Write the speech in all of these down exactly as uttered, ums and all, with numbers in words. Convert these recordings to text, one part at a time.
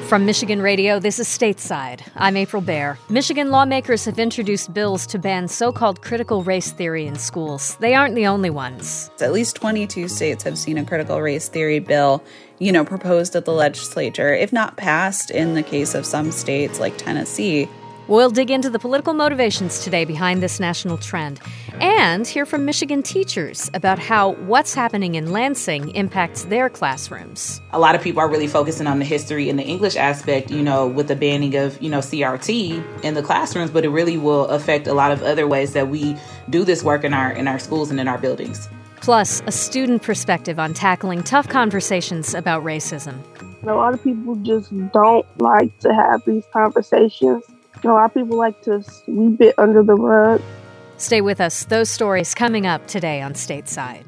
From Michigan Radio, this is Stateside. I'm April Baer. Michigan lawmakers have introduced bills to ban so-called critical race theory in schools. They aren't the only ones. At least twenty-two states have seen a critical race theory bill, you know, proposed at the legislature, if not passed in the case of some states like Tennessee. We'll dig into the political motivations today behind this national trend and hear from Michigan teachers about how what's happening in Lansing impacts their classrooms. A lot of people are really focusing on the history and the English aspect, you know, with the banning of, you know, C R T in the classrooms, but it really will affect a lot of other ways that we do this work in our in our schools and in our buildings. Plus, a student perspective on tackling tough conversations about racism. A lot of people just don't like to have these conversations. You know, a lot of people like to sweep it under the rug. Stay with us. Those stories coming up today on Stateside.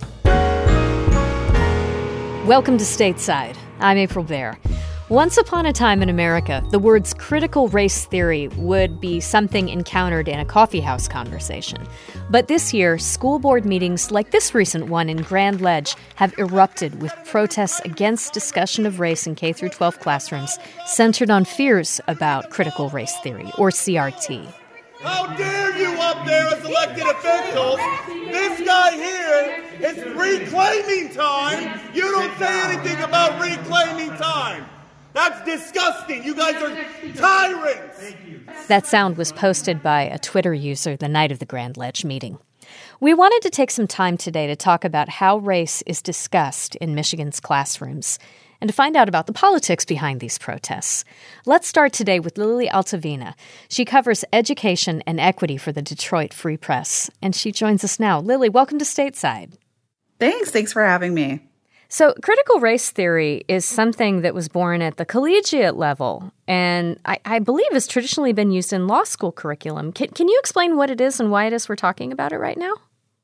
Welcome to Stateside. I'm April Baer. Once upon a time in America, the words critical race theory would be something encountered in a coffeehouse conversation. But this year, school board meetings like this recent one in Grand Ledge have erupted with protests against discussion of race in K through twelve classrooms centered on fears about critical race theory, or C R T. How dare you up there as elected officials? This guy here is reclaiming time. You don't say anything about reclaiming time. That's disgusting. You guys are tyrants. That sound was posted by a Twitter user the night of the Grand Ledge meeting. We wanted to take some time today to talk about how race is discussed in Michigan's classrooms and to find out about the politics behind these protests. Let's start today with Lily Altavina. She covers education and equity for the Detroit Free Press, and she joins us now. Lily, welcome to Stateside. Thanks. Thanks for having me. So critical race theory is something that was born at the collegiate level, and I, I believe has traditionally been used in law school curriculum. Can, can you explain what it is and why it is we're talking about it right now?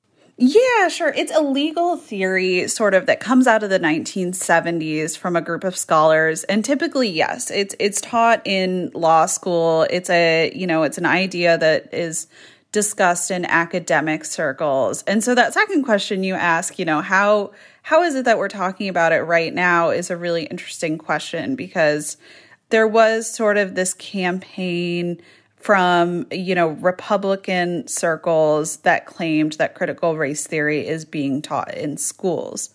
Yeah, sure. It's a legal theory sort of that comes out of the nineteen seventies from a group of scholars. And typically, yes, it's it's taught in law school. It's a, you know, it's an idea that is discussed in academic circles. And so that second question you ask, you know, how how is it that we're talking about it right now is a really interesting question, because there was sort of this campaign from, you know, Republican circles that claimed that critical race theory is being taught in schools.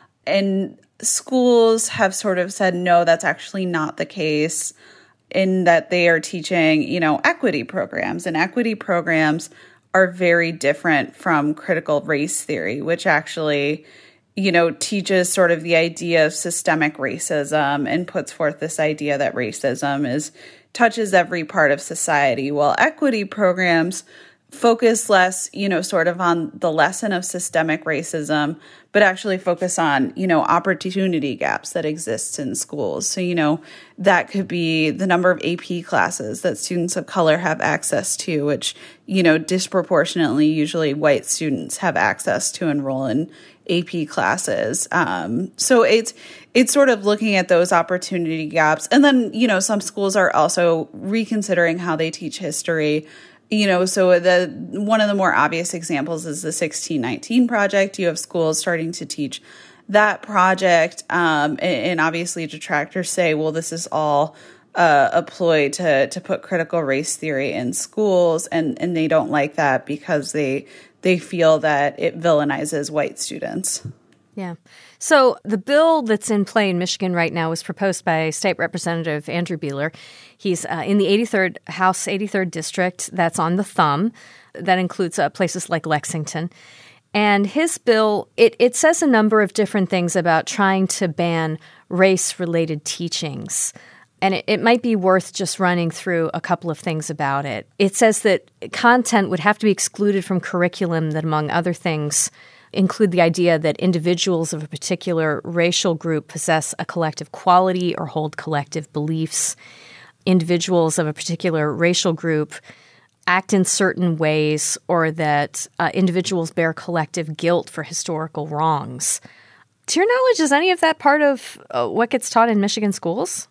And schools have sort of said, no, that's actually not the case, in that they are teaching, you know, equity programs. And equity programs are very different from critical race theory, which actually, you know, teaches sort of the idea of systemic racism and puts forth this idea that racism is touches every part of society, while equity programs focus less, you know, sort of on the lesson of systemic racism, but actually focus on, you know, opportunity gaps that exist in schools. So, you know, that could be the number of A P classes that students of color have access to, which, you know, disproportionately, usually white students have access to enroll in A P classes. Um, so it's it's sort of looking at those opportunity gaps. And then, you know, some schools are also reconsidering how they teach history. You know, so the one of the more obvious examples is the sixteen nineteen project. You have schools starting to teach that project. Um, and, and obviously detractors say, well, this is all uh, a ploy to to put critical race theory in schools. And, and they don't like that because they they feel that it villainizes white students. Yeah. So the bill that's in play in Michigan right now was proposed by State Representative Andrew Beeler. He's uh, in the eighty-third House eighty-third District. That's on the thumb. That includes uh, places like Lexington. And his bill, it, it says a number of different things about trying to ban race-related teachings. And it, it might be worth just running through a couple of things about it. It says that content would have to be excluded from curriculum that, among other things, include the idea that individuals of a particular racial group possess a collective quality or hold collective beliefs. Individuals of a particular racial group act in certain ways, or that uh, individuals bear collective guilt for historical wrongs. To your knowledge, is any of that part of uh, what gets taught in Michigan schools?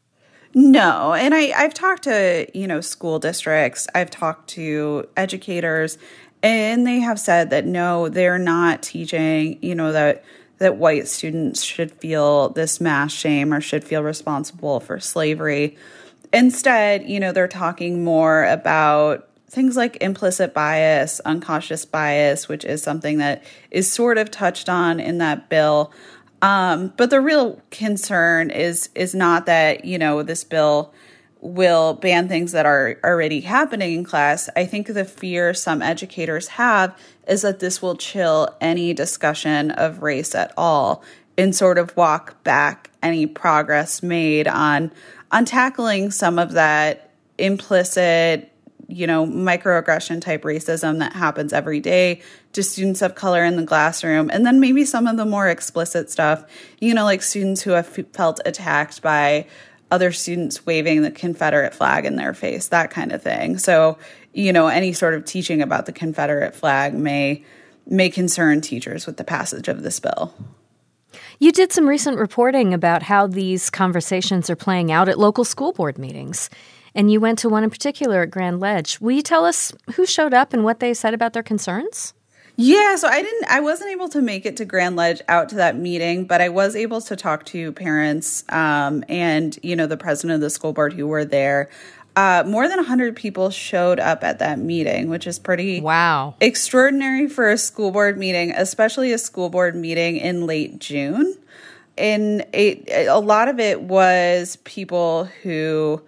No. And I, I've talked to, you know, school districts. I've talked to educators, and they have said that, no, they're not teaching, you know, that that white students should feel this mass shame or should feel responsible for slavery. Instead, you know, they're talking more about things like implicit bias, unconscious bias, which is something that is sort of touched on in that bill. Um, but the real concern is is not that, you know, this bill will ban things that are already happening in class. I think the fear some educators have is that this will chill any discussion of race at all and sort of walk back any progress made on on tackling some of that implicit, you know, microaggression type racism that happens every day to students of color in the classroom. And then maybe some of the more explicit stuff, you know, like students who have felt attacked by other students waving the Confederate flag in their face, that kind of thing. So, you know, any sort of teaching about the Confederate flag may may concern teachers with the passage of this bill. You did some recent reporting about how these conversations are playing out at local school board meetings, and you went to one in particular at Grand Ledge. Will you tell us who showed up and what they said about their concerns? Yeah, so I didn't, I wasn't able to make it to Grand Ledge out to that meeting, but I was able to talk to parents um, and, you know, the president of the school board who were there. Uh, more than one hundred people showed up at that meeting, which is pretty wow extraordinary for a school board meeting, especially a school board meeting in late June. And it, a lot of it was people who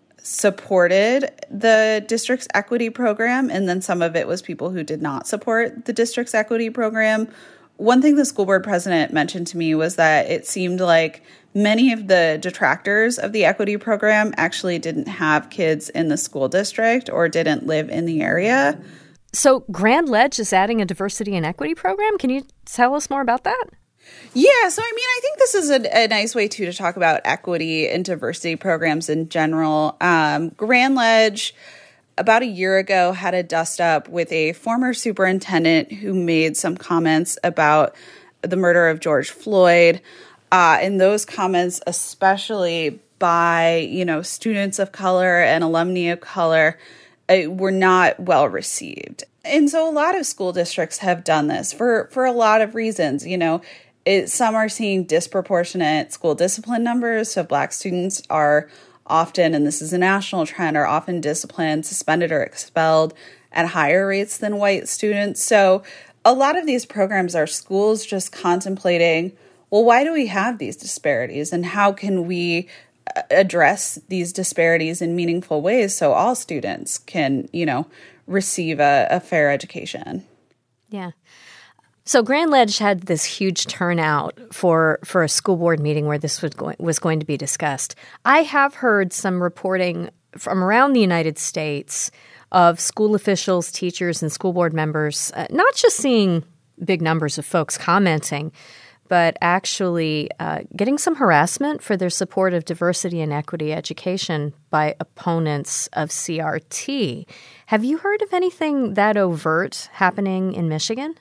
supported the district's equity program, and then some of it was people who did not support the district's equity program. One thing the school board president mentioned to me was that it seemed like many of the detractors of the equity program actually didn't have kids in the school district or didn't live in the area. So Grand Ledge is adding a diversity and equity program. Can you tell us more about that? Yeah, so I mean, I think this is a, a nice way, too, to talk about equity and diversity programs in general. Um, Grand Ledge, about a year ago, had a dust-up with a former superintendent who made some comments about the murder of George Floyd. Uh, and those comments, especially by, you know, students of color and alumni of color, uh, were not well received. And so a lot of school districts have done this for, for a lot of reasons. You know, it, some are seeing disproportionate school discipline numbers. So Black students are often, and this is a national trend, are often disciplined, suspended, or expelled at higher rates than white students. So a lot of these programs are schools just contemplating, well, why do we have these disparities, and how can we address these disparities in meaningful ways so all students can, you know, receive a, a fair education? Yeah. So Grand Ledge had this huge turnout for, for a school board meeting where this was going, was going to be discussed. I have heard some reporting from around the United States of school officials, teachers, and school board members, uh, not just seeing big numbers of folks commenting, but actually uh, getting some harassment for their support of diversity and equity education by opponents of C R T. Have you heard of anything that overt happening in Michigan?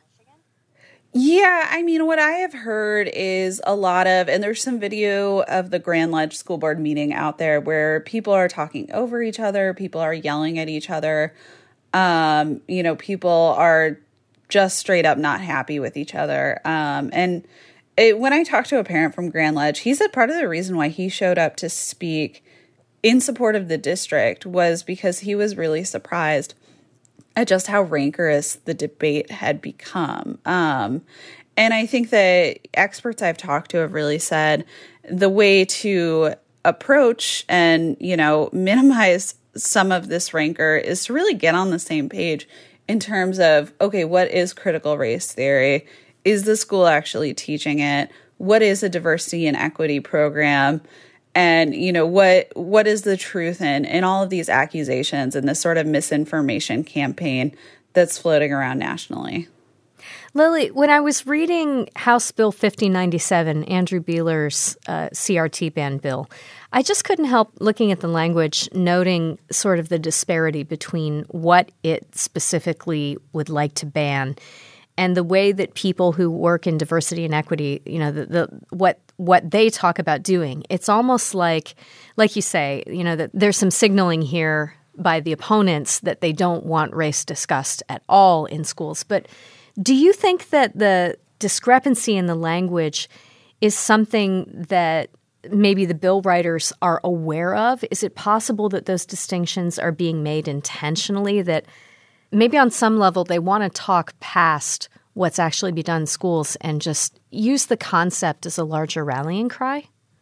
Yeah, I mean, what I have heard is a lot of, and there's some video of the Grand Ledge School Board meeting out there where people are talking over each other, people are yelling at each other, um, you know, people are just straight up not happy with each other. Um, and it, when I talked to a parent from Grand Ledge, he said part of the reason why he showed up to speak in support of the district was because he was really surprised at just how rancorous the debate had become. Um, and I think that experts I've talked to have really said the way to approach and, you know, minimize some of this rancor is to really get on the same page in terms of, okay, what is critical race theory? Is the school actually teaching it? What is a diversity and equity program? And, you know, what what is the truth in, in all of these accusations and this sort of misinformation campaign that's floating around nationally? Lily, when I was reading House Bill fifty ninety-seven, Andrew Beeler's uh, C R T ban bill, I just couldn't help looking at the language, noting sort of the disparity between what it specifically would like to ban and the way that people who work in diversity and equity, you know, the, the what what they talk about doing. It's almost like, like you say, you know, that there's some signaling here by the opponents that they don't want race discussed at all in schools. But do you think that the discrepancy in the language is something that maybe the bill writers are aware of? Is it possible that those distinctions are being made intentionally, that maybe on some level they want to talk past what's actually be done in schools and just use the concept as a larger rallying cry?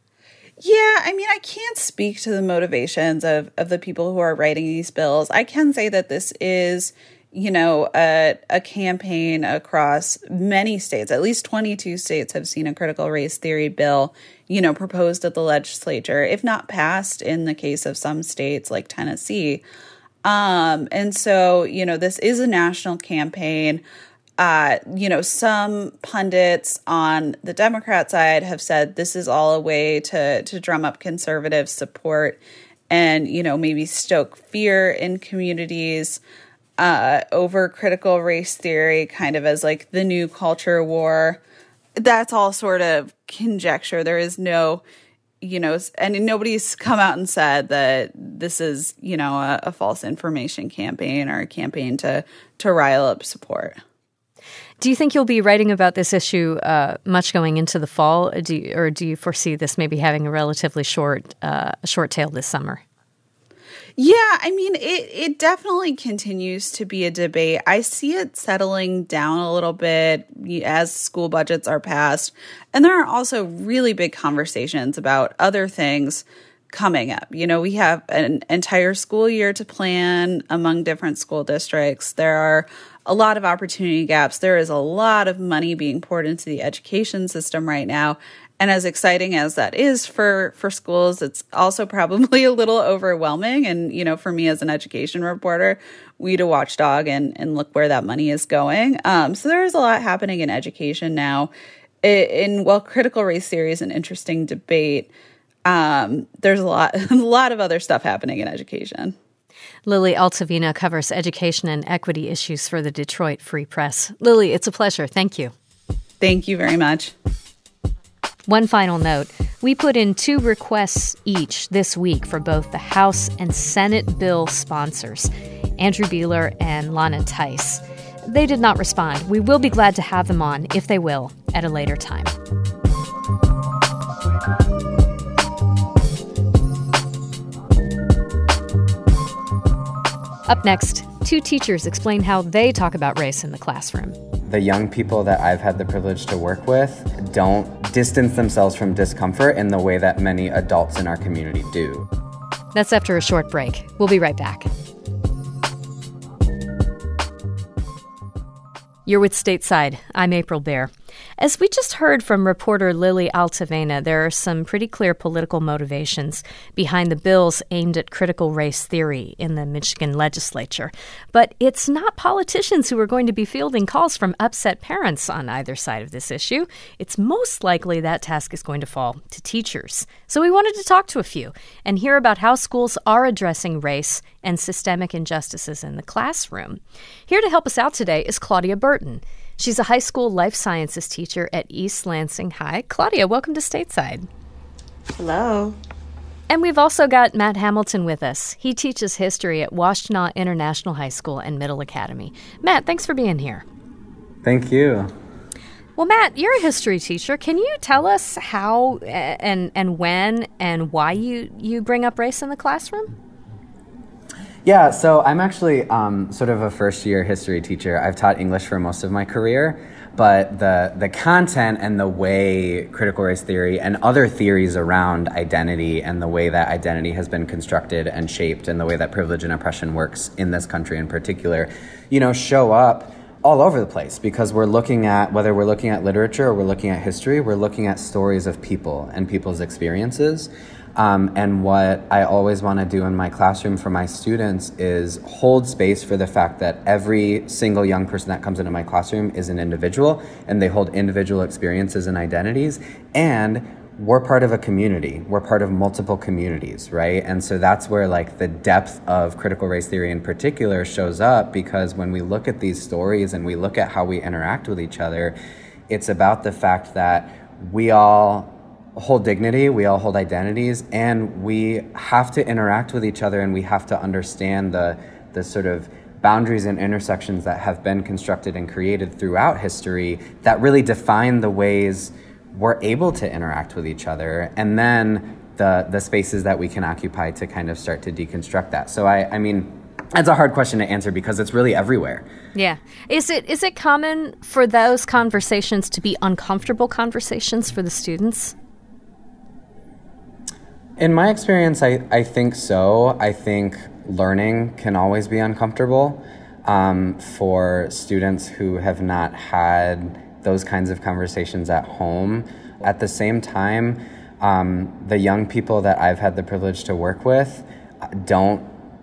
Yeah, I mean, I can't speak to the motivations of, of the people who are writing these bills. I can say that this is, you know, a, a campaign across many states. At least twenty-two states have seen a critical race theory bill, you know, proposed at the legislature, if not passed in the case of some states like Tennessee. Um, and so, you know, this is a national campaign. Uh, you know, some pundits on the Democrat side have said this is all a way to to drum up conservative support and, you know, maybe stoke fear in communities uh, over critical race theory, kind of as like the new culture war. That's all sort of conjecture. There is no, you know, and nobody's come out and said that this is, you know, a, a false information campaign or a campaign to to rile up support. Do you think you'll be writing about this issue uh, much going into the fall, do you, or do you foresee this maybe having a relatively short uh, short tail this summer? Yeah, I mean, it, it definitely continues to be a debate. I see it settling down a little bit as school budgets are passed. And there are also really big conversations about other things coming up. You know, we have an entire school year to plan among different school districts. There are a lot of opportunity gaps. There is a lot of money being poured into the education system right now. And as exciting as that is for, for schools, it's also probably a little overwhelming. And, you know, for me as an education reporter, we to watchdog and, and look where that money is going. Um, so there is a lot happening in education now. In, in while critical race theory is an interesting debate, um, there's a lot, a lot of other stuff happening in education. Lily Altavina covers education and equity issues for the Detroit Free Press. Lily, it's a pleasure. Thank you. Thank you very much. One final note. We put in two requests each this week for both the House and Senate bill sponsors, Andrew Beeler and Lana Tice. They did not respond. We will be glad to have them on, if they will, at a later time. Up next, two teachers explain how they talk about race in the classroom. The young people that I've had the privilege to work with don't distance themselves from discomfort in the way that many adults in our community do. That's after a short break. We'll be right back. You're with Stateside. I'm April Baer. As we just heard from reporter Lily Altavena, there are some pretty clear political motivations behind the bills aimed at critical race theory in the Michigan legislature. But it's not politicians who are going to be fielding calls from upset parents on either side of this issue. It's most likely that task is going to fall to teachers. So we wanted to talk to a few and hear about how schools are addressing race and systemic injustices in the classroom. Here to help us out today is Claudia Burton. She's a high school life sciences teacher at East Lansing High. Claudia, welcome to Stateside. Hello. And we've also got Matt Hamilton with us. He teaches history at Washtenaw International High School and Middle Academy. Matt, thanks for being here. Thank you. Well, Matt, you're a history teacher. Can you tell us how and and when and why you, you bring up race in the classroom? Yeah, so I'm actually um, sort of a first-year history teacher. I've taught English for most of my career, but the the content and the way critical race theory and other theories around identity and the way that identity has been constructed and shaped and the way that privilege and oppression works in this country in particular, you know, show up all over the place because we're looking at, whether we're looking at literature or we're looking at history, we're looking at stories of people and people's experiences. Um, and what I always want to do in my classroom for my students is hold space for the fact that every single young person that comes into my classroom is an individual, and they hold individual experiences and identities, and we're part of a community. We're part of multiple communities, right? And so that's where like the depth of critical race theory in particular shows up, because when we look at these stories and we look at how we interact with each other, it's about the fact that we all hold dignity, we all hold identities, and we have to interact with each other, and we have to understand the the sort of boundaries and intersections that have been constructed and created throughout history that really define the ways we're able to interact with each other, and then the the spaces that we can occupy to kind of start to deconstruct that. So I, I mean, that's a hard question to answer because it's really everywhere. Yeah. Is it is it common for those conversations to be uncomfortable conversations for the students? In my experience, I, I think so. I think learning can always be uncomfortable um, for students who have not had those kinds of conversations at home. At the same time, um, the young people that I've had the privilege to work with don't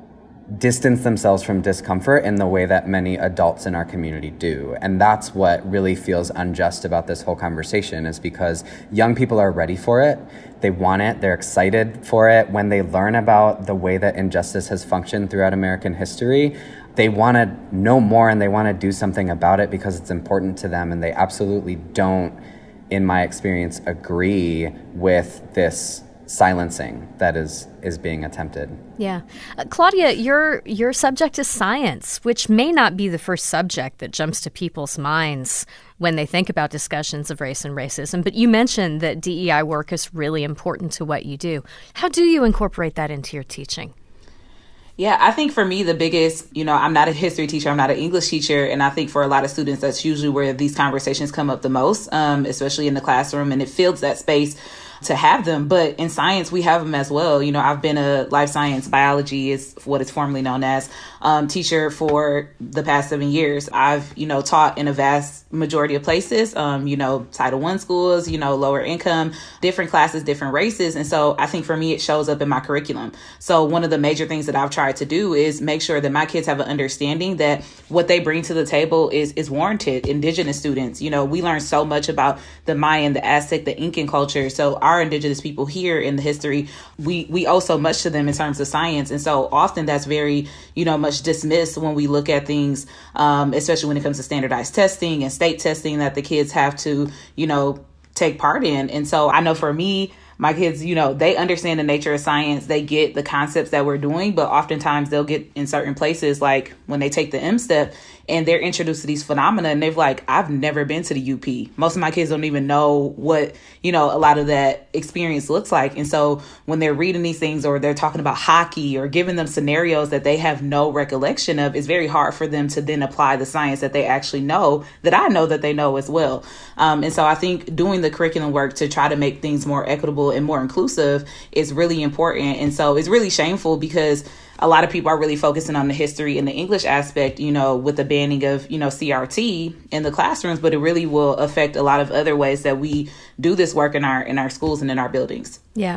distance themselves from discomfort in the way that many adults in our community do. And that's what really feels unjust about this whole conversation, is because young people are ready for it. They want it. They're excited for it. When they learn about the way that injustice has functioned throughout American history, they want to know more and they want to do something about it because it's important to them. And they absolutely don't, in my experience, agree with this silencing that is is being attempted. Yeah. Uh, Claudia, your your subject is science, which may not be the first subject that jumps to people's minds when they think about discussions of race and racism, but you mentioned that D E I work is really important to what you do. How do you incorporate that into your teaching? Yeah, I think for me, the biggest, you know, I'm not a history teacher, I'm not an English teacher. And I think for a lot of students, that's usually where these conversations come up the most, um, especially in the classroom. And it fills that space to have them. But in science, we have them as well. You know, I've been a life science biology is what it's formerly known as um, teacher for the past seven years. I've, you know, taught in a vast majority of places, um, you know, Title One schools, you know, lower income, different classes, different races. And so I think for me, it shows up in my curriculum. So one of the major things that I've tried to do is make sure that my kids have an understanding that what they bring to the table is, is warranted. Indigenous students, you know, we learn so much about the Mayan, the Aztec, the Incan culture. So our Indigenous people here in the history, we, we owe so much to them in terms of science. And so often that's very, you know, much dismissed when we look at things, um, especially when it comes to standardized testing and state testing that the kids have to, you know, take part in. And so I know for me, my kids, you know, they understand the nature of science. They get the concepts that we're doing, but oftentimes they'll get in certain places, like when they take the M step and they're introduced to these phenomena and they're like, I've never been to the U P. Most of my kids don't even know what, you know, a lot of that experience looks like. And so when they're reading these things or they're talking about hockey or giving them scenarios that they have no recollection of, it's very hard for them to then apply the science that they actually know, that I know that they know as well. Um, and so I think doing the curriculum work to try to make things more equitable and more inclusive is really important. And so it's really shameful because a lot of people are really focusing on the history and the English aspect, you know, with the banning of, you know, C R T in the classrooms, but it really will affect a lot of other ways that we do this work in our in our schools and in our buildings. Yeah.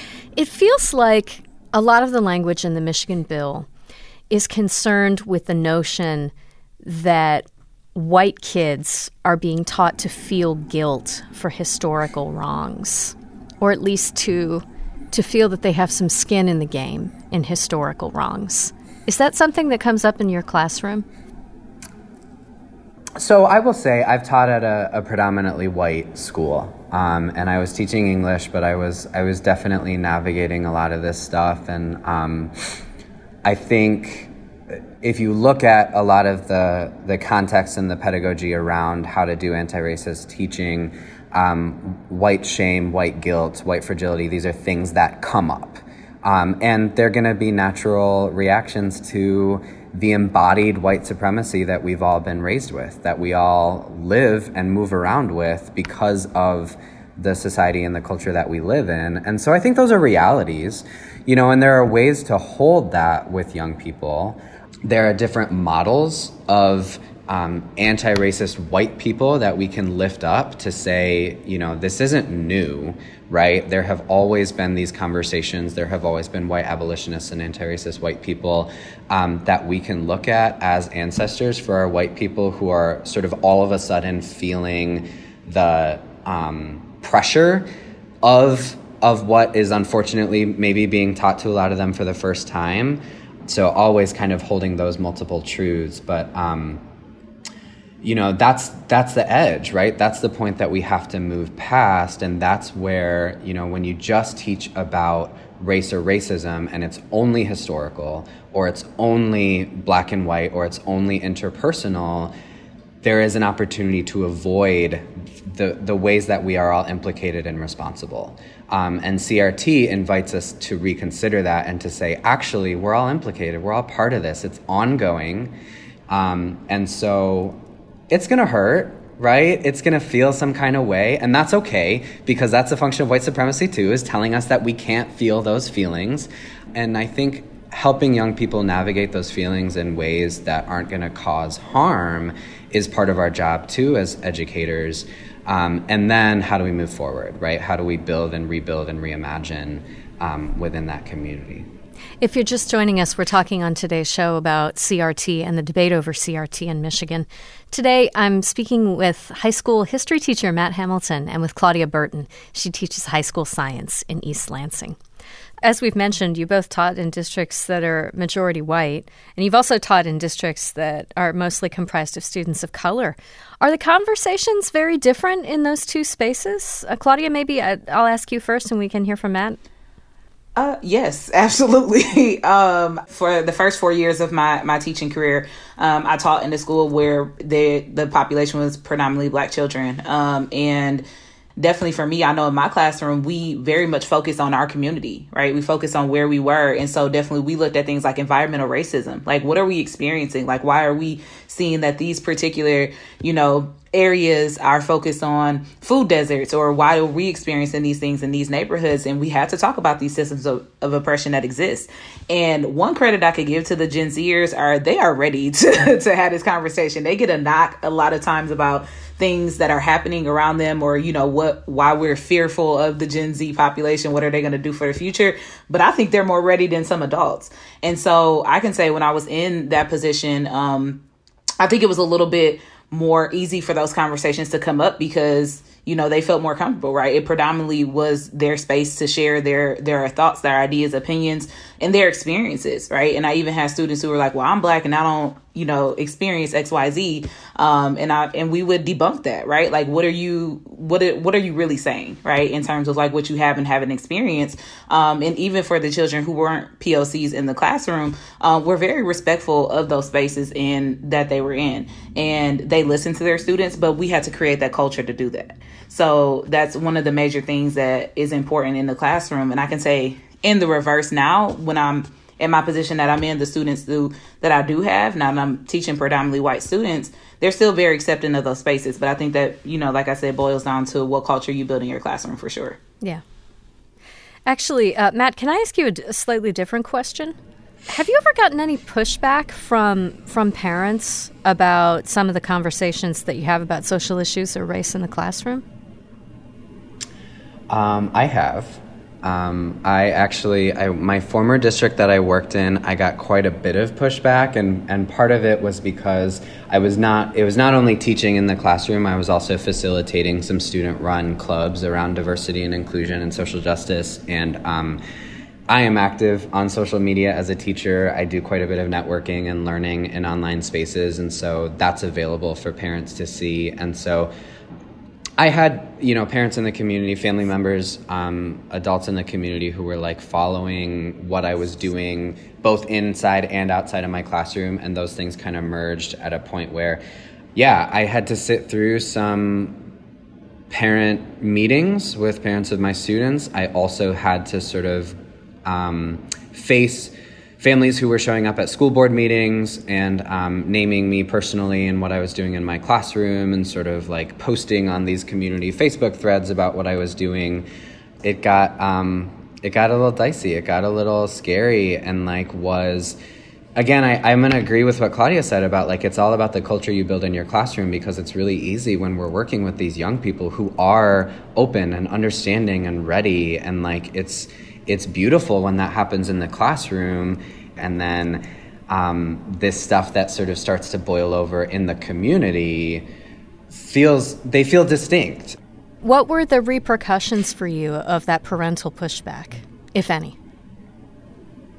It feels like a lot of the language in the Michigan bill is concerned with the notion that white kids are being taught to feel guilt for historical wrongs, or at least to to feel that they have some skin in the game in historical wrongs. Is that something that comes up in your classroom? So I will say I've taught at a, a predominantly white school, um, and I was teaching English, but I was I was definitely navigating a lot of this stuff. And um, I think if you look at a lot of the the context and the pedagogy around how to do anti-racist teaching, Um, white shame, white guilt, white fragility, these are things that come up. Um, and they're going to be natural reactions to the embodied white supremacy that we've all been raised with, that we all live and move around with because of the society and the culture that we live in. And so I think those are realities, you know, and there are ways to hold that with young people. There are different models of Um, anti-racist white people that we can lift up to say, you know, this isn't new, right? There have always been these conversations. There have always been white abolitionists and anti-racist white people um, that we can look at as ancestors for our white people who are sort of all of a sudden feeling the um, pressure of of what is unfortunately maybe being taught to a lot of them for the first time. So always kind of holding those multiple truths. But um you know, that's that's the edge, right? That's the point that we have to move past. And that's where, you know, when you just teach about race or racism and it's only historical, or it's only black and white, or it's only interpersonal, there is an opportunity to avoid the, the ways that we are all implicated and responsible. Um, and C R T invites us to reconsider that and to say, actually, we're all implicated. We're all part of this. It's ongoing. Um, and so it's going to hurt, right? It's going to feel some kind of way. And that's okay, because that's a function of white supremacy too, is telling us that we can't feel those feelings. And I think helping young people navigate those feelings in ways that aren't going to cause harm is part of our job too as educators. Um, and then how do we move forward, right? How do we build and rebuild and reimagine um, within that community? If you're just joining us, we're talking on today's show about C R T and the debate over C R T in Michigan. Today, I'm speaking with high school history teacher Matt Hamilton and with Claudia Burton. She teaches high school science in East Lansing. As we've mentioned, you both taught in districts that are majority white, and you've also taught in districts that are mostly comprised of students of color. Are the conversations very different in those two spaces? Uh, Claudia, maybe I, I'll ask you first and we can hear from Matt. Uh, yes, absolutely. um, for the first four years of my, my teaching career, um, I taught in a school where the the population was predominantly Black children. Um, and definitely for me, I know in my classroom, we very much focus on our community, right? We focus on where we were. And so definitely we looked at things like environmental racism. Like, what are we experiencing? Like, why are we seeing that these particular, you know, areas are focused on food deserts, or why are we experiencing these things in these neighborhoods? And we had to talk about these systems of, of oppression that exist. And one credit I could give to the Gen Zers are they are ready to, to have this conversation. They get a knock a lot of times about things that are happening around them, or, you know, what, why we're fearful of the Gen Z population. What are they going to do for the future? But I think they're more ready than some adults. And so I can say when I was in that position, um, I think it was a little bit more easy for those conversations to come up because, you know, they felt more comfortable, right? It predominantly was their space to share their, their thoughts, their ideas, opinions, and their experiences, right? And I even had students who were like, well, I'm Black and I don't, you know, experience X, Y, Z. Um, and I, and we would debunk that, right? Like, what are you, what, are, what are you really saying, right? In terms of like what you have and haven't experienced. Um, and even for the children who weren't P O Cs in the classroom, um, we're very respectful of those spaces and that they were in, and they listened to their students, but we had to create that culture to do that. So that's one of the major things that is important in the classroom. And I can say in the reverse now, when I'm in my position that I'm in, the students do that I do have now that I'm teaching predominantly white students, they're still very accepting of those spaces. But I think that, you know, like I said, boils down to what culture you build in your classroom for sure. Yeah. Actually, uh, Matt, can I ask you a, a slightly different question? Have you ever gotten any pushback from from parents about some of the conversations that you have about social issues or race in the classroom? Um, I have. Um, I actually, I, my former district that I worked in, I got quite a bit of pushback, and, and part of it was because I was not, it was not only teaching in the classroom, I was also facilitating some student-run clubs around diversity and inclusion and social justice, and um, I am active on social media as a teacher. I do quite a bit of networking and learning in online spaces, and so that's available for parents to see, and so I had, you know, parents in the community, family members, um, adults in the community who were like following what I was doing both inside and outside of my classroom. And those things kind of merged at a point where, yeah, I had to sit through some parent meetings with parents of my students. I also had to sort of um, face families who were showing up at school board meetings and um, naming me personally and what I was doing in my classroom and sort of like posting on these community Facebook threads about what I was doing. It got um, it got a little dicey. It got a little scary and like was, again, I, I'm going to agree with what Claudia said about like it's all about the culture you build in your classroom, because it's really easy when we're working with these young people who are open and understanding and ready, and like it's It's beautiful when that happens in the classroom, and then um, this stuff that sort of starts to boil over in the community feels, they feel distinct. What were the repercussions for you of that parental pushback, if any?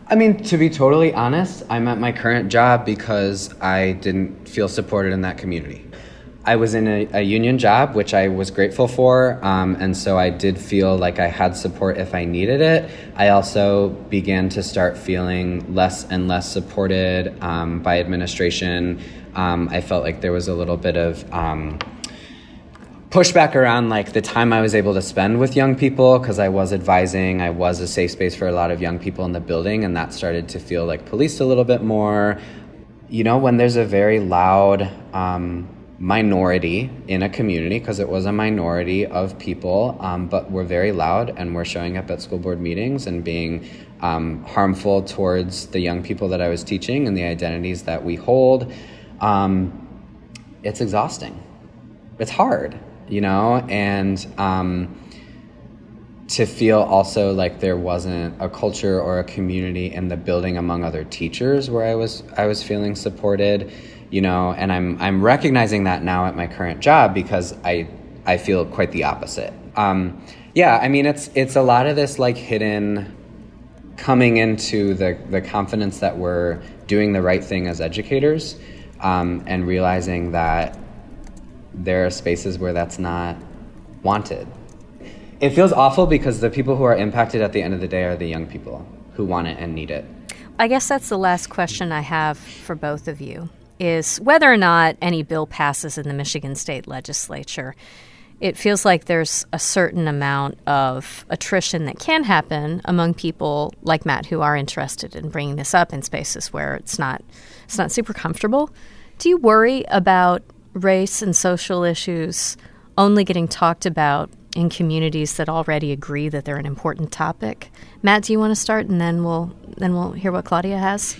I mean, to be totally honest, I'm at my current job because I didn't feel supported in that community. I was in a, a union job, which I was grateful for, um, and so I did feel like I had support if I needed it. I also began to start feeling less and less supported um, by administration. Um, I felt like there was a little bit of um, pushback around like the time I was able to spend with young people, because I was advising, I was a safe space for a lot of young people in the building, and that started to feel like policed a little bit more. You know, when there's a very loud um, minority in a community, because it was a minority of people, um, but were very loud and were showing up at school board meetings and being um, harmful towards the young people that I was teaching and the identities that we hold. Um, it's exhausting. It's hard, you know, and um, to feel also like there wasn't a culture or a community in the building among other teachers where I was I was feeling supported. You know, and I'm I'm recognizing that now at my current job because I I feel quite the opposite. Um, yeah, I mean it's it's a lot of this like hidden coming into the the confidence that we're doing the right thing as educators, um, and realizing that there are spaces where that's not wanted. It feels awful because the people who are impacted at the end of the day are the young people who want it and need it. I guess that's the last question I have for both of you. Is whether or not any bill passes in the Michigan State Legislature. It feels like there's a certain amount of attrition that can happen among people like Matt who are interested in bringing this up in spaces where it's not it's not super comfortable. Do you worry about race and social issues only getting talked about in communities that already agree that they're an important topic? Matt, do you want to start, and then we'll then we'll hear what Claudia has?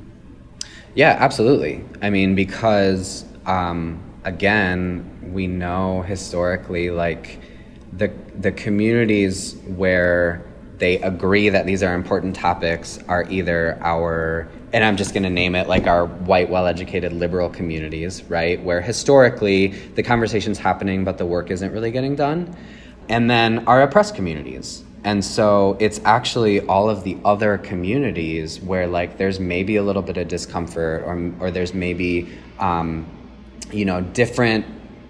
Yeah, absolutely. I mean, because, um, again, we know historically, like, the the communities where they agree that these are important topics are either our, and I'm just going to name it, like our white, well-educated liberal communities, right, where historically the conversation's happening, but the work isn't really getting done, and then our oppressed communities. And so it's actually all of the other communities where like there's maybe a little bit of discomfort or or there's maybe, um, you know, different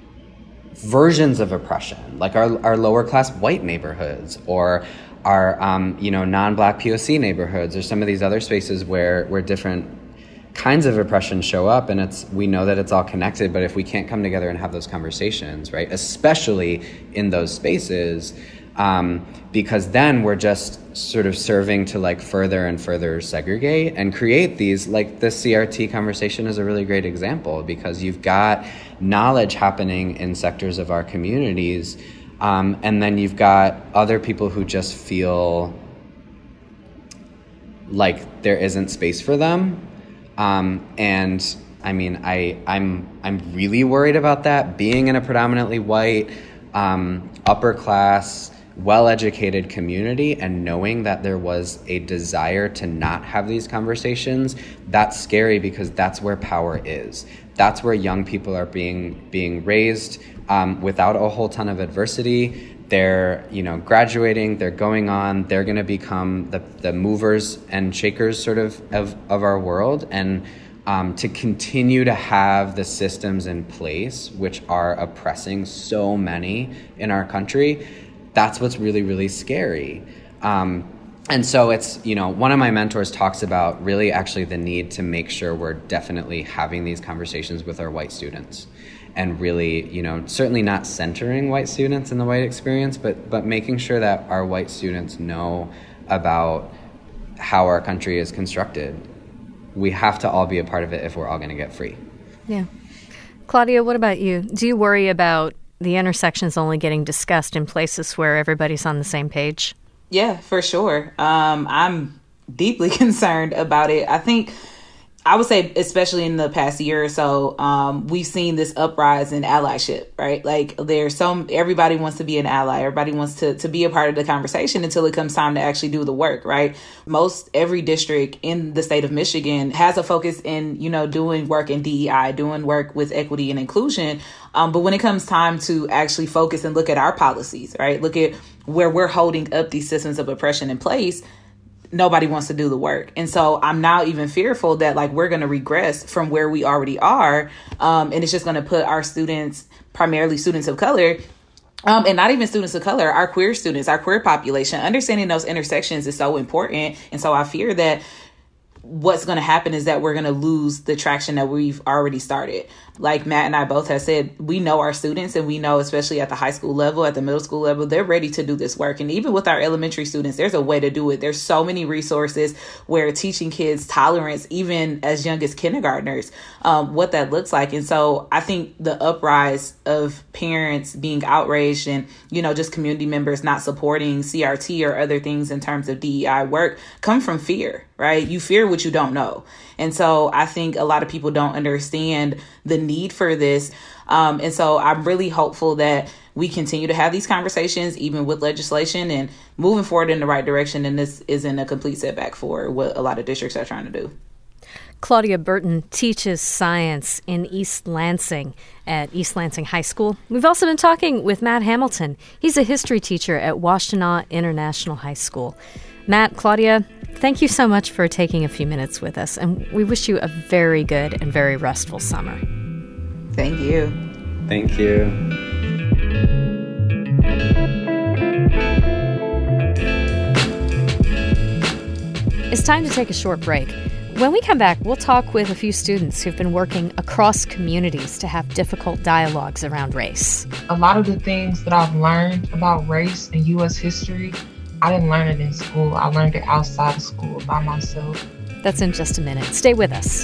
versions of oppression, like our, our lower class white neighborhoods or our, um, you know, non-Black P O C neighborhoods or some of these other spaces where, where different kinds of oppression show up. And it's we know that it's all connected, but if we can't come together and have those conversations, right, especially in those spaces, Um, because then we're just sort of serving to like further and further segregate and create these, like the C R T conversation is a really great example because you've got knowledge happening in sectors of our communities, um, and then you've got other people who just feel like there isn't space for them. Um, and I mean, I, I'm, I'm really worried about that, being in a predominantly white, um, upper class, well-educated community and knowing that there was a desire to not have these conversations. That's scary because that's where power is. That's where young people are being being raised um, without a whole ton of adversity. They're, you know, graduating, they're going on, they're going to become the, the movers and shakers sort of of, of our world. And um, to continue to have the systems in place which are oppressing so many in our country, that's what's really, really scary. Um, and so it's, you know, one of my mentors talks about really actually the need to make sure we're definitely having these conversations with our white students and really, you know, certainly not centering white students in the white experience, but but making sure that our white students know about how our country is constructed. We have to all be a part of it if we're all going to get free. Yeah. Claudia, what about you? Do you worry about the intersections only getting discussed in places where everybody's on the same page? Yeah, for sure. Um, I'm deeply concerned about it. I think I would say, especially in the past year or so, um, we've seen this uprise in allyship, right? Like there's some, everybody wants to be an ally. Everybody wants to, to be a part of the conversation until it comes time to actually do the work, right? Most every district in the state of Michigan has a focus in, you know, doing work in D E I, doing work with equity and inclusion. Um, but when it comes time to actually focus and look at our policies, right? Look at where we're holding up these systems of oppression in place, nobody wants to do the work. And so I'm now even fearful that like we're going to regress from where we already are. Um, and it's just going to put our students, primarily students of color, Um, and not even students of color, our queer students, our queer population, understanding those intersections is so important. And so I fear that what's going to happen is that we're going to lose the traction that we've already started. Like Matt and I both have said, we know our students, and we know, especially at the high school level, at the middle school level, they're ready to do this work. And even with our elementary students, there's a way to do it. There's so many resources where teaching kids tolerance, even as young as kindergartners, um, what that looks like. And so I think the uprise of parents being outraged and, you know, just community members not supporting C R T or other things in terms of D E I work come from fear, right? You fear what you don't know. And so I think a lot of people don't understand the need for this. Um, and so I'm really hopeful that we continue to have these conversations, even with legislation, and moving forward in the right direction. And this isn't a complete setback for what a lot of districts are trying to do. Claudia Burton teaches science in East Lansing at East Lansing High School. We've also been talking with Matt Hamilton. He's a history teacher at Washtenaw International High School. Matt, Claudia, thank you so much for taking a few minutes with us, and we wish you a very good and very restful summer. Thank you. Thank you. It's time to take a short break. When we come back, we'll talk with a few students who've been working across communities to have difficult dialogues around race. A lot of the things that I've learned about race and U S history, I didn't learn it in school. I learned it outside of school by myself. That's in just a minute. Stay with us.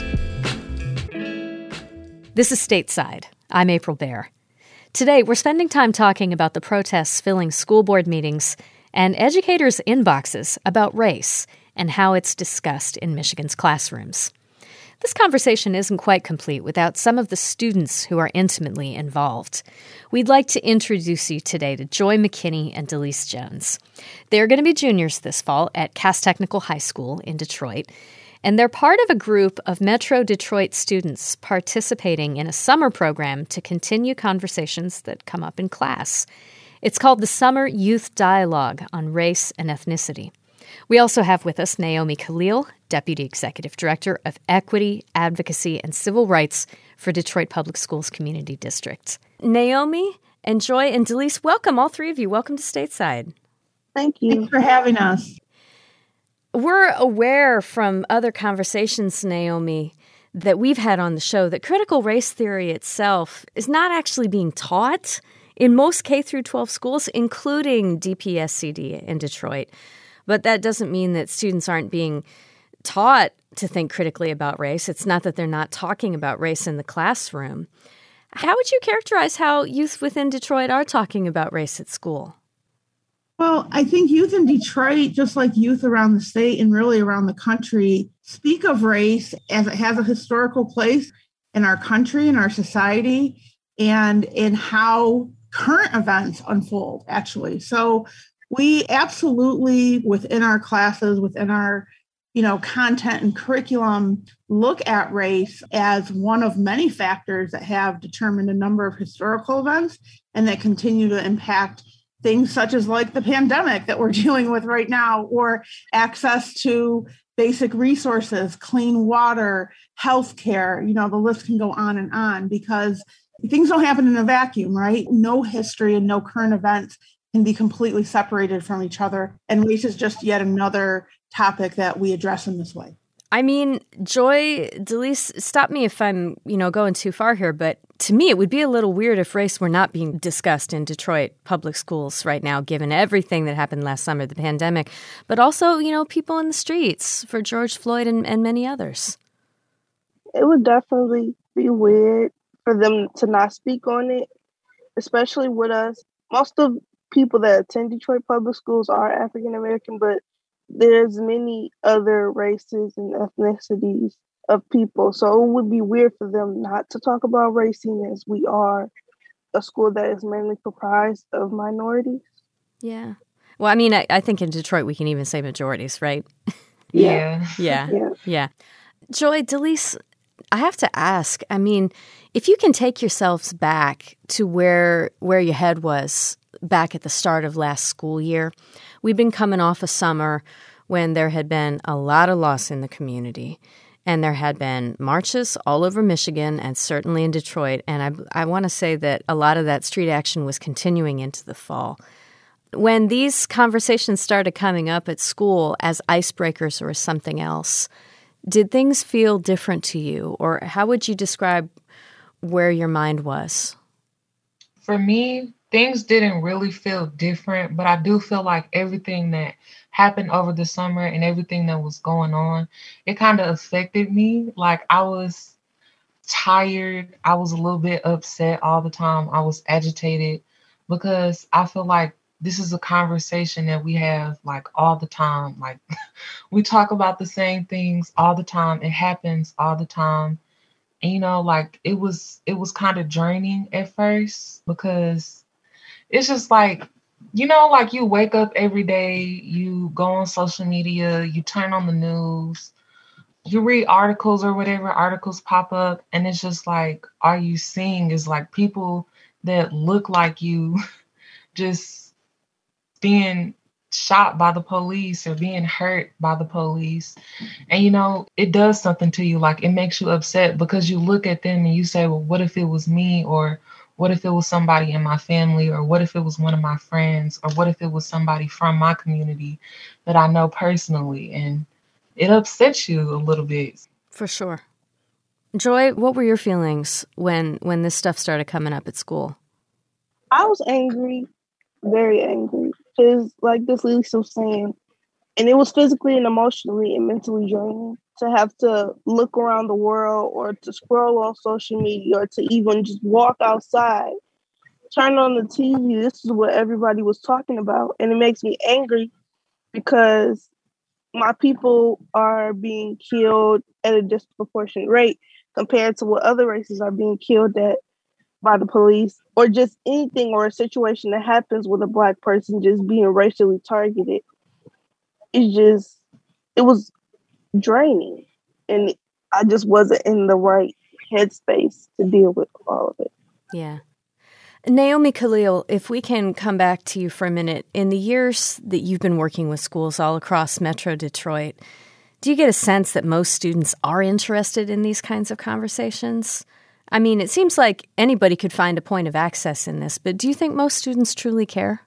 This is Stateside. I'm April Baer. Today, we're spending time talking about the protests filling school board meetings and educators' inboxes about race and how it's discussed in Michigan's classrooms. This conversation isn't quite complete without some of the students who are intimately involved. We'd like to introduce you today to Joy McKinney and Delise Jones. They're going to be juniors this fall at Cass Technical High School in Detroit, and they're part of a group of Metro Detroit students participating in a summer program to continue conversations that come up in class. It's called the Summer Youth Dialogue on Race and Ethnicity. We also have with us Naomi Khalil, Deputy Executive Director of Equity, Advocacy, and Civil Rights for Detroit Public Schools Community District. Naomi and Joy and Delise, welcome, all three of you. Welcome to Stateside. Thank you. Thanks for having us. We're aware from other conversations, Naomi, that we've had on the show that critical race theory itself is not actually being taught in most K through twelve schools, including D P S C D in Detroit. But that doesn't mean that students aren't being taught to think critically about race. It's not that they're not talking about race in the classroom. How would you characterize how youth within Detroit are talking about race at school? Well, I think youth in Detroit, just like youth around the state and really around the country, speak of race as it has a historical place in our country and our society and in how current events unfold, actually. So we absolutely, within our classes, within our, you know, content and curriculum, look at race as one of many factors that have determined a number of historical events and that continue to impact things such as like the pandemic that we're dealing with right now, or access to basic resources, clean water, healthcare. You know, the list can go on and on because things don't happen in a vacuum, right? No history and no current events can be completely separated from each other. And race is just yet another topic that we address in this way. I mean, Joy, Delise, stop me if I'm, you know, going too far here, but to me, it would be a little weird if race were not being discussed in Detroit public schools right now, given everything that happened last summer, the pandemic, but also, you know, people in the streets for George Floyd and, and many others. It would definitely be weird for them to not speak on it, especially with us. Most of people that attend Detroit public schools are African American, but there's many other races and ethnicities of people. So it would be weird for them not to talk about race, as we are a school that is mainly comprised of minorities. Yeah. Well, I mean, I, I think in Detroit we can even say majorities, right? Yeah. Yeah. Yeah. Yeah. Joy, Delise, I have to ask, I mean, if you can take yourselves back to where where your head was back at the start of last school year, we've been coming off a summer when there had been a lot of loss in the community. And there had been marches all over Michigan and certainly in Detroit. And I, I want to say that a lot of that street action was continuing into the fall. When these conversations started coming up at school as icebreakers or as something else, did things feel different to you? Or how would you describe where your mind was? For me, things didn't really feel different, but I do feel like everything that happened over the summer and everything that was going on, it kind of affected me. Like I was tired. I was a little bit upset all the time. I was agitated because I feel like this is a conversation that we have like all the time. Like we talk about the same things all the time. It happens all the time. And, you know, like it was, it was kind of draining at first because it's just like, you know, like you wake up every day, you go on social media, you turn on the news, you read articles or whatever, articles pop up. And it's just like, all you seeing is like people that look like you just being shot by the police or being hurt by the police. And, you know, it does something to you. Like it makes you upset because you look at them and you say, well, what if it was me? Or what if it was somebody in my family? Or what if it was one of my friends? Or what if it was somebody from my community that I know personally? And it upsets you a little bit. For sure. Joy, what were your feelings when, when this stuff started coming up at school? I was angry, very angry. Because like this Lisa was saying, and it was physically and emotionally and mentally draining to have to look around the world or to scroll on social media or to even just walk outside, turn on the T V. This is what everybody was talking about. And it makes me angry because my people are being killed at a disproportionate rate compared to what other races are being killed at by the police, or just anything or a situation that happens with a Black person just being racially targeted. It's just, it was draining. And I just wasn't in the right headspace to deal with all of it. Yeah. Naomi Khalil, if we can come back to you for a minute, in the years that you've been working with schools all across Metro Detroit, do you get a sense that most students are interested in these kinds of conversations? I mean, it seems like anybody could find a point of access in this, but do you think most students truly care?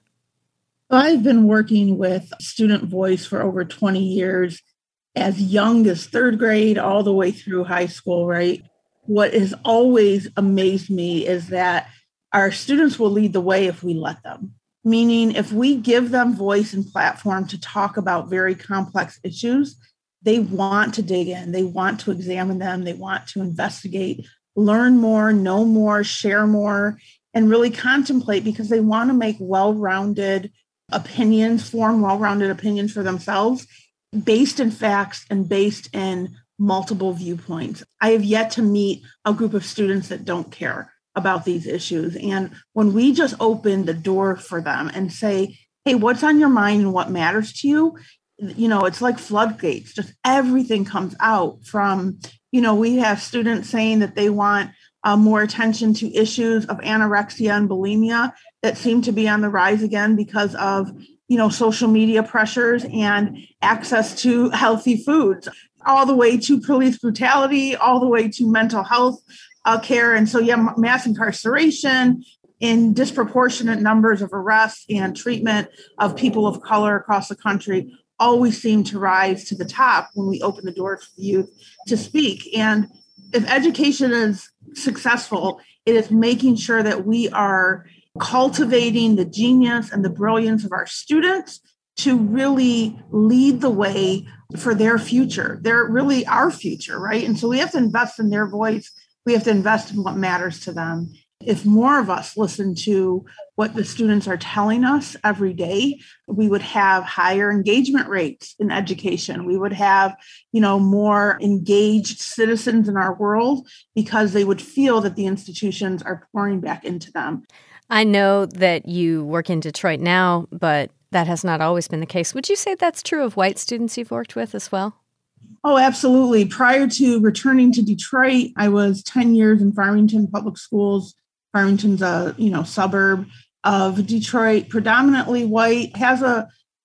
I've been working with Student Voice for over twenty years, as young as third grade all the way through high school, right? What has always amazed me is that our students will lead the way if we let them. Meaning, if we give them voice and platform to talk about very complex issues, they want to dig in, they want to examine them, they want to investigate, learn more, know more, share more, and really contemplate because they want to make well-rounded opinions, form well-rounded opinions for themselves, based in facts and based in multiple viewpoints. I have yet to meet a group of students that don't care about these issues. And when we just open the door for them and say, hey, what's on your mind and what matters to you? You know, it's like floodgates, just everything comes out from, you know, we have students saying that they want uh, more attention to issues of anorexia and bulimia that seem to be on the rise again because of, you know, social media pressures and access to healthy foods, all the way to police brutality, all the way to mental health uh, care. And so, yeah, mass incarceration in disproportionate numbers of arrests and treatment of people of color across the country always seem to rise to the top when we open the door for the youth to speak. And if education is successful, it is making sure that we are cultivating the genius and the brilliance of our students to really lead the way for their future. They're really our future, right? And so we have to invest in their voice. We have to invest in what matters to them. If more of us listen to what the students are telling us every day, we would have higher engagement rates in education. We would have, you know, more engaged citizens in our world because they would feel that the institutions are pouring back into them. I know that you work in Detroit now, but that has not always been the case. Would you say that's true of white students you've worked with as well? Oh, absolutely. Prior to returning to Detroit, I was ten years in Farmington Public Schools. Farmington's a, you know, suburb of Detroit, predominantly white, has a,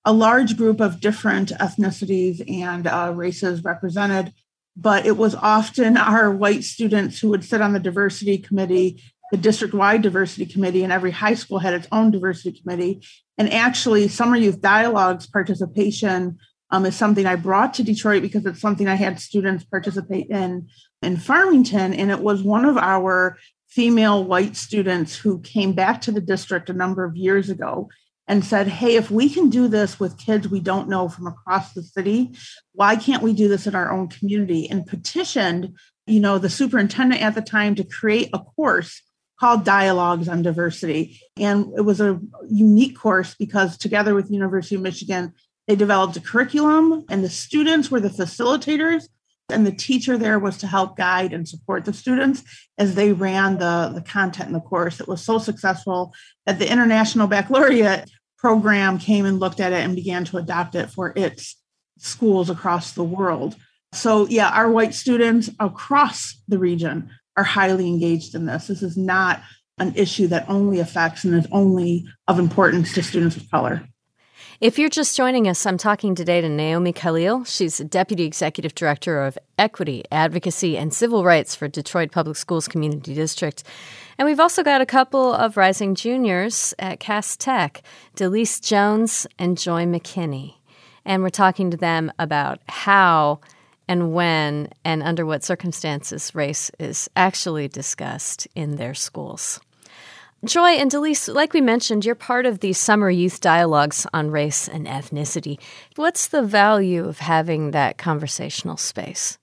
a large group of different ethnicities and uh, races represented, but it was often our white students who would sit on the diversity committee, the district-wide diversity committee, and every high school had its own diversity committee. And actually, Summer Youth Dialogues participation um, is something I brought to Detroit because it's something I had students participate in in Farmington. And it was one of our female white students who came back to the district a number of years ago and said, hey, if we can do this with kids we don't know from across the city, why can't we do this in our own community? And petitioned, you know, the superintendent at the time to create a course called Dialogues on Diversity. And it was a unique course because together with University of Michigan, they developed a curriculum and the students were the facilitators and the teacher there was to help guide and support the students as they ran the, the content in the course. It was so successful that the International Baccalaureate program came and looked at it and began to adopt it for its schools across the world. So yeah, our white students across the region are highly engaged in this. This is not an issue that only affects and is only of importance to students of color. If you're just joining us, I'm talking today to Naomi Khalil. She's Deputy Executive Director of Equity, Advocacy, and Civil Rights for Detroit Public Schools Community District. And we've also got a couple of rising juniors at Cass Tech, Delise Jones and Joy McKinney. And we're talking to them about how and when and under what circumstances race is actually discussed in their schools. Joy and Delise, like we mentioned, you're part of the Summer Youth Dialogues on Race and Ethnicity. What's the value of having that conversational space?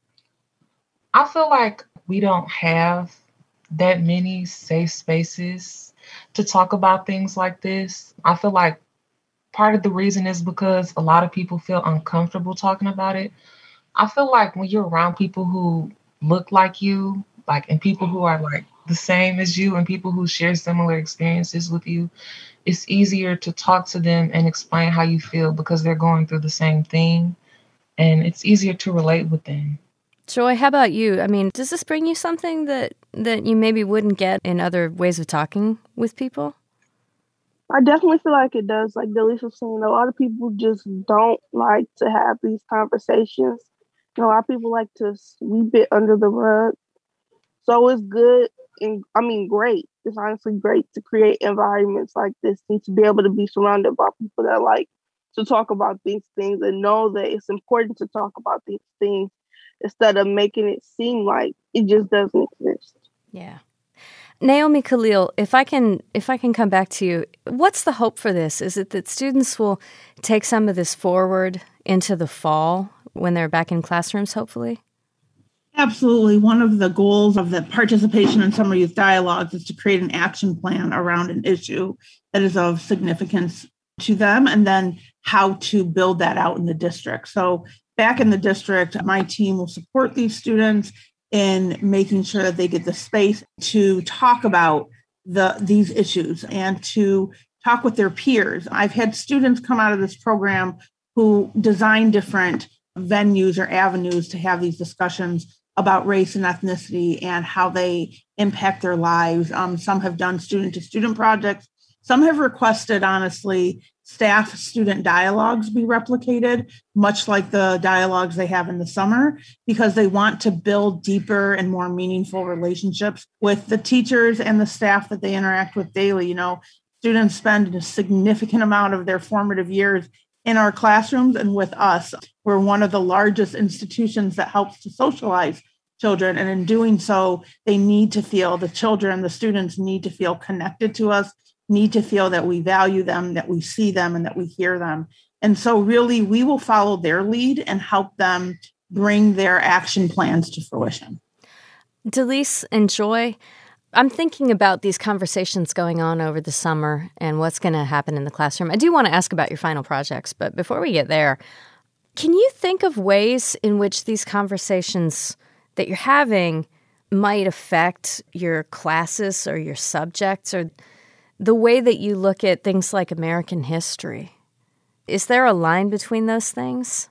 I feel like we don't have that many safe spaces to talk about things like this. I feel like part of the reason is because a lot of people feel uncomfortable talking about it. I feel like when you're around people who look like you, like, and people who are like the same as you and people who share similar experiences with you, it's easier to talk to them and explain how you feel because they're going through the same thing. And it's easier to relate with them. Joy, how about you? I mean, does this bring you something that, that you maybe wouldn't get in other ways of talking with people? I definitely feel like it does. Like Delise was saying, a lot of people just don't like to have these conversations. You know, a lot of people like to sweep it under the rug. So it's good and, I mean, great. It's honestly great to create environments like this and to be able to be surrounded by people that like to talk about these things and know that it's important to talk about these things instead of making it seem like it just doesn't exist. Yeah. Naomi Khalil, if I can if I can come back to you, what's the hope for this? Is it that students will take some of this forward into the fall when they're back in classrooms, hopefully? Absolutely. One of the goals of the participation in Summer Youth Dialogues is to create an action plan around an issue that is of significance to them, and then how to build that out in the district. So back in the district, my team will support these students in making sure that they get the space to talk about the these issues and to talk with their peers. I've had students come out of this program who design different venues or avenues to have these discussions about race and ethnicity and how they impact their lives. Um, some have done student-to-student projects. Some have requested, honestly, staff-student dialogues be replicated, much like the dialogues they have in the summer, because they want to build deeper and more meaningful relationships with the teachers and the staff that they interact with daily. You know, students spend a significant amount of their formative years in our classrooms and with us. We're one of the largest institutions that helps to socialize children. And in doing so, they need to feel, the children, the students need to feel connected to us, need to feel that we value them, that we see them, and that we hear them. And so really, we will follow their lead and help them bring their action plans to fruition. Delise and Joy, I'm thinking about these conversations going on over the summer and what's going to happen in the classroom. I do want to ask about your final projects, but before we get there, can you think of ways in which these conversations that you're having might affect your classes or your subjects or the way that you look at things like American history? Is there a line between those things?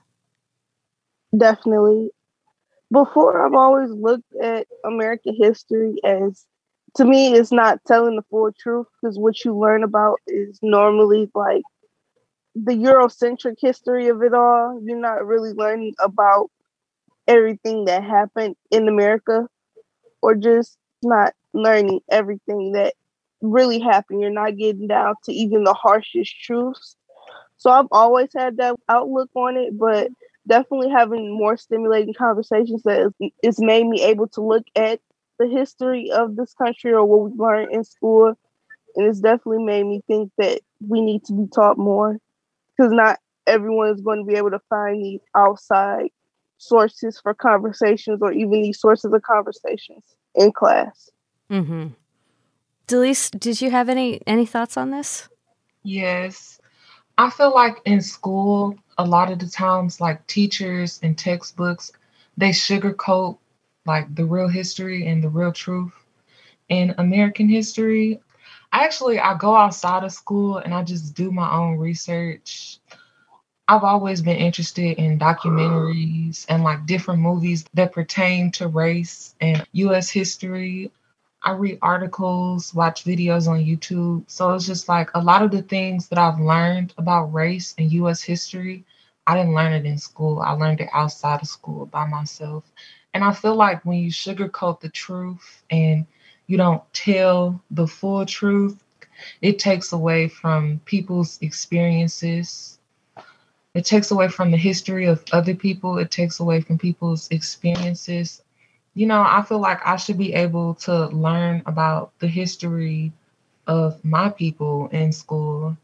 Definitely. Before, I've always looked at American history as, to me, it's not telling the full truth, because what you learn about is normally like the Eurocentric history of it all. You're not really learning about everything that happened in America, or just not learning everything that really happened. You're not getting down to even the harshest truths. So I've always had that outlook on it, but definitely having more stimulating conversations that it's made me able to look at the history of this country or what we learned in school. And it's definitely made me think that we need to be taught more, because not everyone is going to be able to find these outside sources for conversations, or even these sources of conversations in class. Mm-hmm. Delise, did you have any any thoughts on this? Yes. I feel like in school, a lot of the times, like teachers and textbooks, they sugarcoat like the real history and the real truth. In American history, I actually, I go outside of school and I just do my own research. I've always been interested in documentaries and like different movies that pertain to race and U S history. I read articles, watch videos on YouTube. So it's just like a lot of the things that I've learned about race and U S history, I didn't learn it in school. I learned it outside of school by myself. And I feel like when you sugarcoat the truth and you don't tell the full truth, it takes away from people's experiences. It takes away from the history of other people. It takes away from people's experiences. You know, I feel like I should be able to learn about the history of my people in school,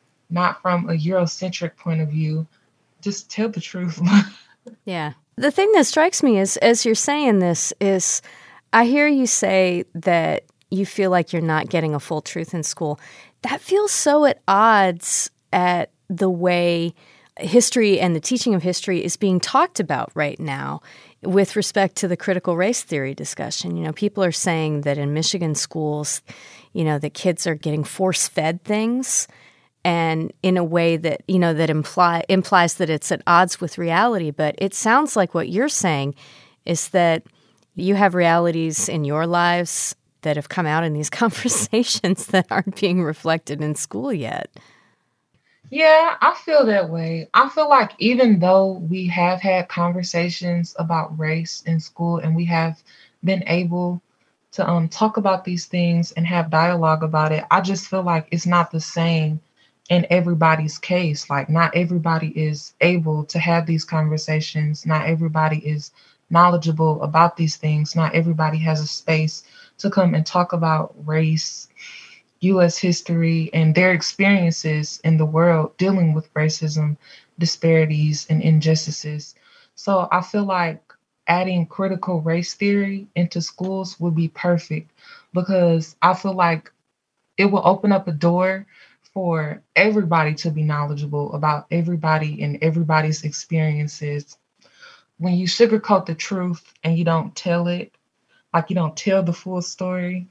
not from a Eurocentric point of view. Just tell the truth. Yeah. The thing that strikes me is, as you're saying this, is I hear you say that you feel like you're not getting a full truth in school. That feels so at odds at the way history and the teaching of history is being talked about right now with respect to the critical race theory discussion. You know, people are saying that in Michigan schools, you know, the kids are getting force-fed things, and in a way that, you know, that imply implies that it's at odds with reality. But it sounds like what you're saying is that you have realities in your lives that have come out in these conversations that aren't being reflected in school yet. Yeah, I feel that way. I feel like even though we have had conversations about race in school and we have been able to um, talk about these things and have dialogue about it, I just feel like it's not the same in everybody's case. Like, not everybody is able to have these conversations. Not everybody is knowledgeable about these things. Not everybody has a space to come and talk about race, U S history, and their experiences in the world dealing with racism, disparities, and injustices. So I feel like adding critical race theory into schools would be perfect, because I feel like it will open up a door for everybody to be knowledgeable about everybody and everybody's experiences. When you sugarcoat the truth and you don't tell it, like you don't tell the full story,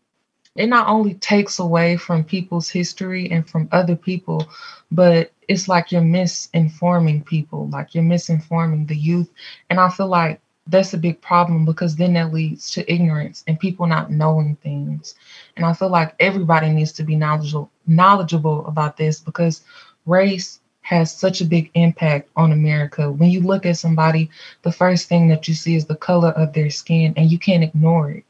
it not only takes away from people's history and from other people, but it's like you're misinforming people, like you're misinforming the youth. And I feel like that's a big problem, because then that leads to ignorance and people not knowing things. And I feel like everybody needs to be knowledgeable, knowledgeable about this, because race has such a big impact on America. When you look at somebody, the first thing that you see is the color of their skin, and you can't ignore it.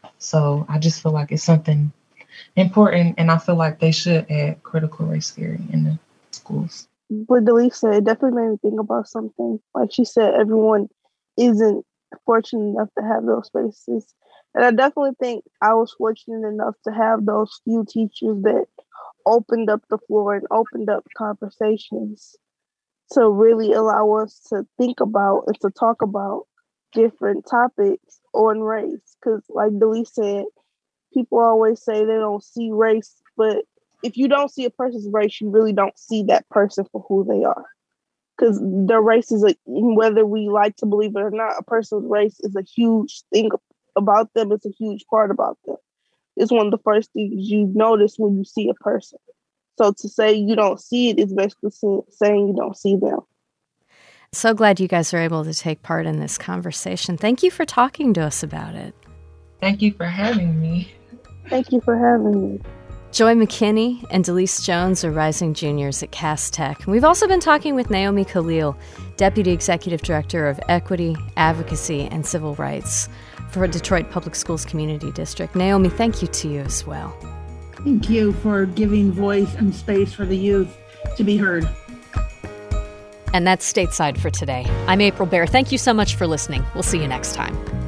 So I just feel like it's something important, and I feel like they should add critical race theory in the schools. What Delise said, it definitely made me think about something. Like she said, everyone isn't fortunate enough to have those spaces. And I definitely think I was fortunate enough to have those few teachers that opened up the floor and opened up conversations to really allow us to think about and to talk about different topics on race. Because like Delise said, people always say they don't see race, but if you don't see a person's race, you really don't see that person for who they are. Because their race is, a, whether we like to believe it or not, a person's race is a huge thing about them. It's a huge part about them. It's one of the first things you notice when you see a person. So to say you don't see it is basically saying you don't see them. So glad you guys are able to take part in this conversation. Thank you for talking to us about it. Thank you for having me. Thank you for having me. Joy McKinney and Delise Jones are rising juniors at Cass Tech. We've also been talking with Naomi Khalil, Deputy Executive Director of Equity, Advocacy, and Civil Rights for Detroit Public Schools Community District. Naomi, thank you to you as well. Thank you for giving voice and space for the youth to be heard. And that's Stateside for today. I'm April Baer. Thank you so much for listening. We'll see you next time.